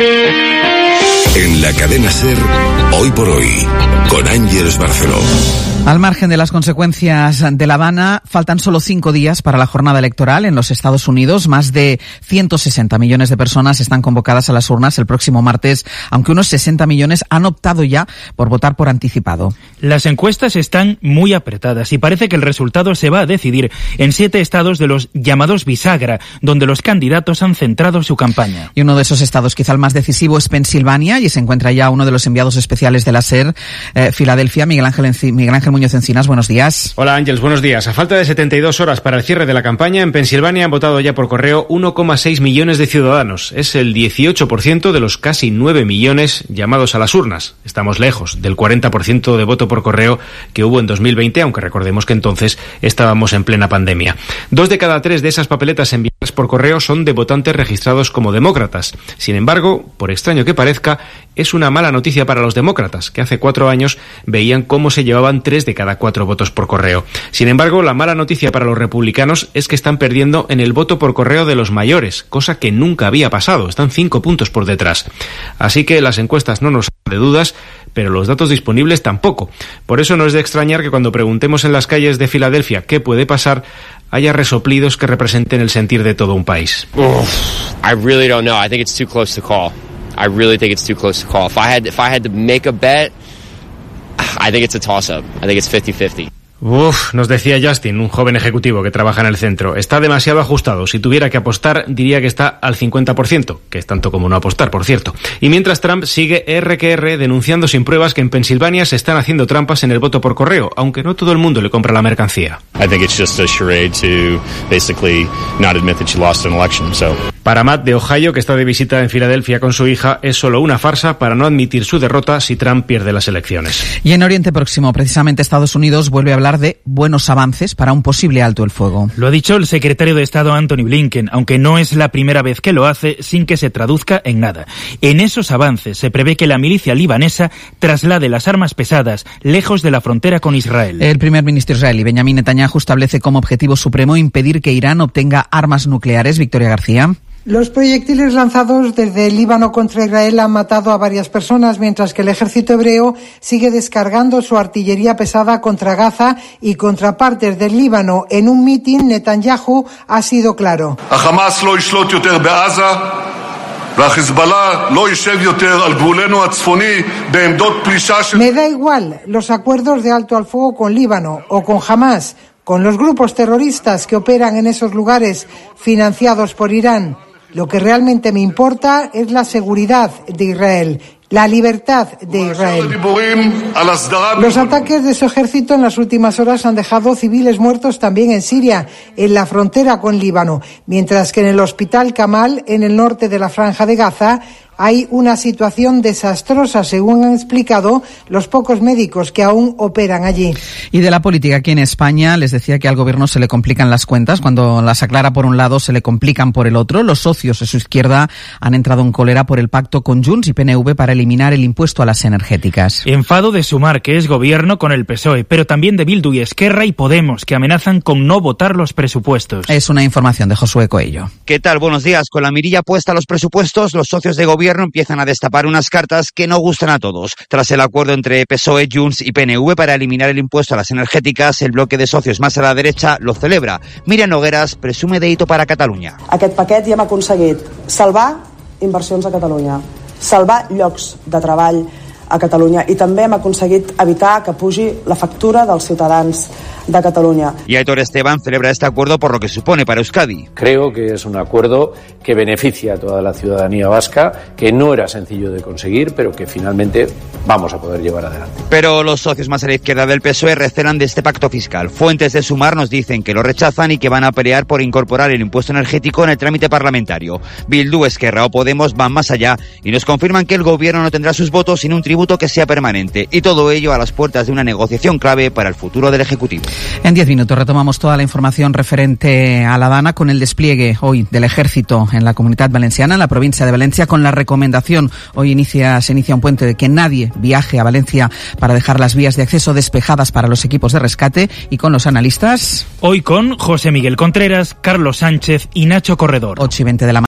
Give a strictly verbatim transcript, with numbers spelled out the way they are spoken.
En la cadena SER, Hoy por Hoy, con Ángeles Barceló. Al margen de las consecuencias de La Habana, faltan solo cinco días para la jornada electoral en los Estados Unidos. Más de ciento sesenta millones de personas están convocadas a las urnas el próximo martes, aunque unos sesenta millones han optado ya por votar por anticipado. Las encuestas están muy apretadas y parece que el resultado se va a decidir en siete estados de los llamados bisagra, donde los candidatos han centrado su campaña. Y uno de esos estados, quizá el más decisivo, es Pensilvania, y se encuentra ya uno de los enviados especiales de la SER, eh, Filadelfia, Miguel Ángel, Enci- Miguel Ángel Muñoz Encinas, buenos días. Hola Ángeles, buenos días. A falta de setenta y dos horas para el cierre de la campaña, en Pensilvania han votado ya por correo uno coma seis millones de ciudadanos. Es el dieciocho por ciento de los casi nueve millones llamados a las urnas. Estamos lejos del cuarenta por ciento de voto por correo que hubo en dos mil veinte, aunque recordemos que entonces estábamos en plena pandemia. Dos de cada tres de esas papeletas enviadas por correo son de votantes registrados como demócratas. Sin embargo, por extraño que parezca, es una mala noticia para los demócratas, que hace cuatro años veían cómo se llevaban tres de cada cuatro votos por correo. Sin embargo, la mala noticia para los republicanos es que están perdiendo en el voto por correo de los mayores, cosa que nunca había pasado. Están cinco puntos por detrás. Así que las encuestas no nos dan de dudas, pero los datos disponibles tampoco. Por eso no es de extrañar que cuando preguntemos en las calles de Filadelfia qué puede pasar, haya resoplidos que representen el sentir de todo un país. Uf, I really don't know. I think it's too close to call. I really think it's too close to call. If I had if I had to make a bet, I think it's a toss-up. I think it's fifty fifty. Uf, nos decía Justin, un joven ejecutivo que trabaja en el centro. Está demasiado ajustado. Si tuviera que apostar, diría que está al cincuenta por ciento, que es tanto como no apostar, por cierto. Y mientras Trump sigue erre que erre denunciando sin pruebas que en Pensilvania se están haciendo trampas en el voto por correo, aunque no todo el mundo le compra la mercancía. I think it's just a charade to basically not admit that you lost an election, so. Para Matt de Ohio, que está de visita en Filadelfia con su hija, es solo una farsa para no admitir su derrota si Trump pierde las elecciones. Y en Oriente Próximo, precisamente Estados Unidos vuelve a hablar de buenos avances para un posible alto el fuego. Lo ha dicho el secretario de Estado Anthony Blinken, aunque no es la primera vez que lo hace sin que se traduzca en nada. En esos avances se prevé que la milicia libanesa traslade las armas pesadas lejos de la frontera con Israel. El primer ministro israelí, Benjamin Netanyahu, establece como objetivo supremo impedir que Irán obtenga armas nucleares. Victoria García. Los proyectiles lanzados desde el Líbano contra Israel han matado a varias personas, mientras que el ejército hebreo sigue descargando su artillería pesada contra Gaza y contra partes del Líbano. En un mitin, Netanyahu ha sido claro. Me da igual los acuerdos de alto al fuego con Líbano o con Hamas, con los grupos terroristas que operan en esos lugares financiados por Irán. Lo que realmente me importa es la seguridad de Israel, la libertad de Israel. Los ataques de su ejército en las últimas horas han dejado civiles muertos también en Siria, en la frontera con Líbano, mientras que en el hospital Kamal, en el norte de la Franja de Gaza, hay una situación desastrosa, según han explicado los pocos médicos que aún operan allí. Y de la política aquí en España, les decía que al gobierno se le complican las cuentas. Cuando las aclara por un lado, se le complican por el otro. Los socios de su izquierda han entrado en cólera por el pacto con Junts y P N V para eliminar el impuesto a las energéticas. Enfado de Sumar, que es gobierno, con el P S O E, pero también de Bildu y Esquerra y Podemos, que amenazan con no votar los presupuestos. Es una información de Josué Coello. ¿Qué tal? Buenos días. Con la mirilla puesta a los presupuestos, los socios de gobierno empiezan a destapar unas cartas que no gustan a todos. Tras el acuerdo entre P S O E, Junts y P N V para eliminar el impuesto a las energètiques, el bloque de socios más a la derecha lo celebra. Míriam Nogueras presume de hito para Catalunya. Aquest paquet ja hem aconseguit salvar inversions a Catalunya, salvar llocs de treball a Catalunya i també hem aconseguit evitar que pugi la factura dels ciutadans de Catalunya. Y Aitor Esteban celebra este acuerdo por lo que supone para Euskadi. Creo que es un acuerdo que beneficia a toda la ciudadanía vasca, que no era sencillo de conseguir, pero que finalmente vamos a poder llevar adelante. Pero los socios más a la izquierda del P S O E recelan de este pacto fiscal. Fuentes de Sumar nos dicen que lo rechazan y que van a pelear por incorporar el impuesto energético en el trámite parlamentario. Bildu, Esquerra o Podemos van más allá y nos confirman que el gobierno no tendrá sus votos sin un tributo que sea permanente. Y todo ello a las puertas de una negociación clave para el futuro del Ejecutivo. En diez minutos retomamos toda la información referente a La Habana con el despliegue hoy del Ejército en la Comunitat Valenciana, en la provincia de Valencia, con la recomendación. Hoy inicia, se inicia un puente de que nadie viaje a Valencia para dejar las vías de acceso despejadas para los equipos de rescate, y con los analistas. Hoy con José Miguel Contreras, Carlos Sánchez y Nacho Corredor. ocho y veinte de la